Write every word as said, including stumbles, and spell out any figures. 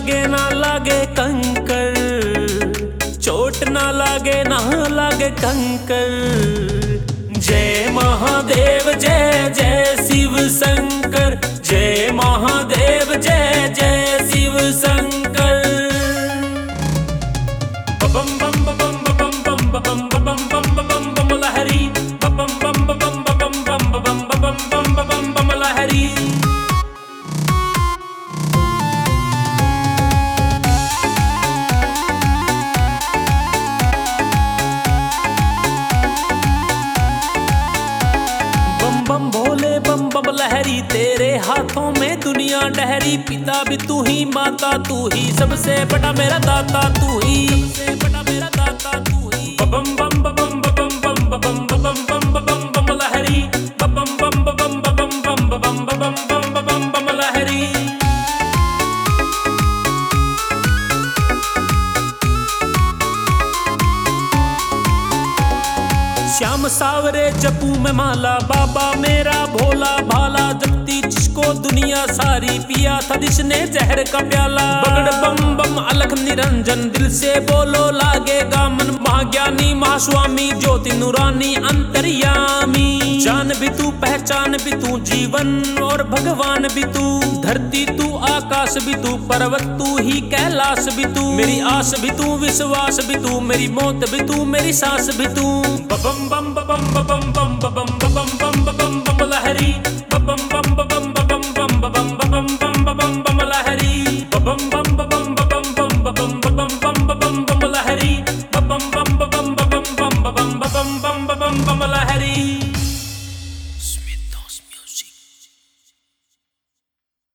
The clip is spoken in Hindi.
लागे ना लागे कंकर, चोट ना लागे ना लागे कंकर। जय महादेव जय जय शिव शंकर, जय महादेव जय जय शिव शंकर। बम बम बम बम बम बम बम बम बम बम लहरी, बम बम बम बम बम बम बम बम बम बम लहरी। बम भोले बम बम लहरी, तेरे हाथों में दुनिया डहरी। पिता भी तू ही, माता तू ही, सबसे बड़ा मेरा दाता तू ही, सबसे बड़ा मेरा दाता तू ही। बम बम बम बम बम बम बम बम बम बम लहरी, बम बम बम बम बम बम बम बम बम लहरी। श्याम सावरे जपू में माला, बाबा मेरा भोला भाला। जपती जिसको दुनिया सारी, पिया था जिसने जहर का प्याला। बगड़ बम बम अलख निरंजन, दिल से बोलो लागेगा मन। महाज्ञानी महास्वामी ज्योति नूरानी अंतर्यामी। जान भी तू पहचान भी तू, जीवन और भगवान भी तू। धरती तू आकाश भी तू, पर्वत तू ही कैलाश भी तू। मेरी आस भी तू, विश्वास भी तू, मेरी मौत भी तू, मेरी सांस भी तू। बम बम बम बम बम बम बम बम बम बम लहरी, बम बम बम बम बम बम बम बम लहरी, बम बम बम बम बम बम बम लहरी, बम बम बम बम बम बम बम लहरी।